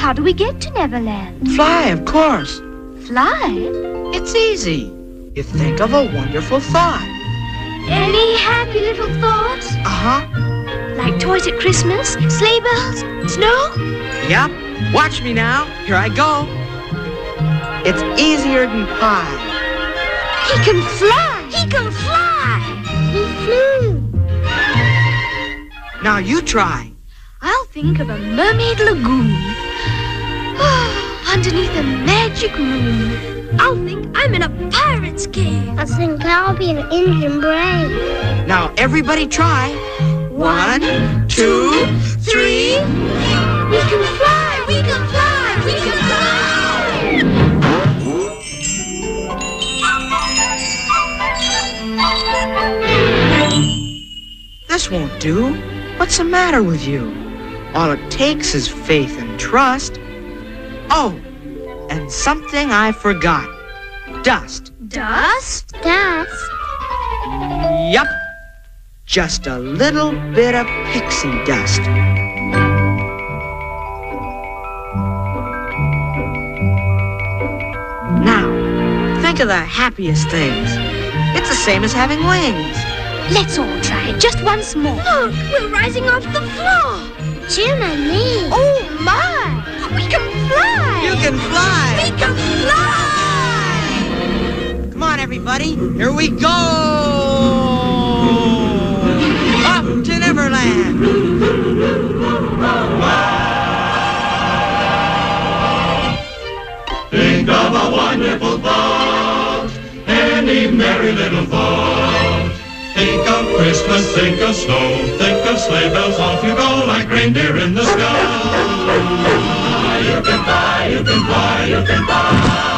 how do we get to Neverland? Fly, of course. Fly? It's easy. You think of a wonderful thought. Any happy little thoughts? Uh-huh. Like toys at Christmas, sleigh bells, snow? Yep. Watch me now. Here I go. It's easier than pie. He can fly! He can fly! He flew. Now you try. I'll think of a mermaid lagoon. Underneath a magic room. I'll think I'm in a pirate's cave. I think I'll be an engine brave. Now everybody try. 1, 2, 3. We can fly! We can fly! We can fly! This won't do. What's the matter with you? All it takes is faith and trust. Oh, and something I forgot. Dust. Dust? Dust? Yup. Just a little bit of pixie dust. Now, think of the happiest things. It's the same as having wings. Let's all try it just once more. Look, we're rising off the floor. Jiminy. Oh, my. We can fly. You can fly. We can fly. Come on, everybody. Here we go. Up to Neverland. Think of a wonderful thought, any merry little thought. Think of Christmas, think of snow, think of sleigh bells, off you go like reindeer in the sky. You can fly, you can fly, you can fly.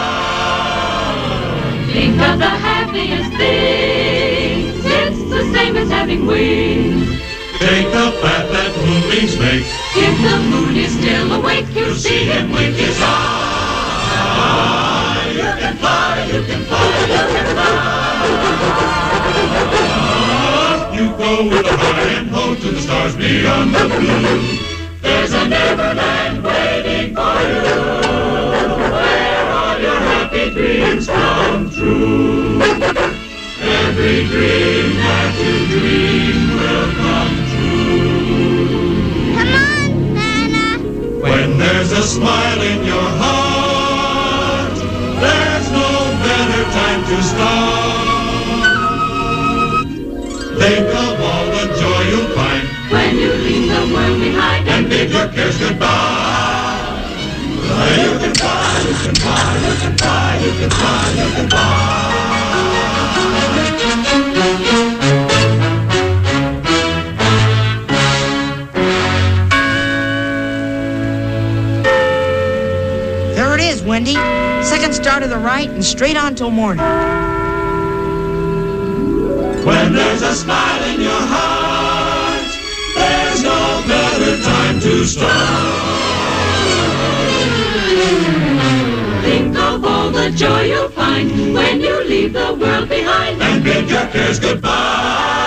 Think of the happiest things, it's the same as having wings. Take the path that moonbeams make. If the moon is still awake, you'll see him wink his eye. You can fly, you can fly, you can fly. You go with a high and ho to the stars beyond the blue. There's a Neverland waiting for you, where all your happy dreams come true. Every dream that you dream will come true. Come on, Nana. When there's a smile in your heart, there's no better time to start. Think of all the joy you'll find When you leave the world behind and bid your cares goodbye. You can fly, you can fly, you can fly, you can fly, you can There it is, Wendy. Second star to the right and straight on till morning. When there's a smile in your heart, there's no better time to start. Think of all the joy you'll find when you leave the world behind And bid your cares goodbye.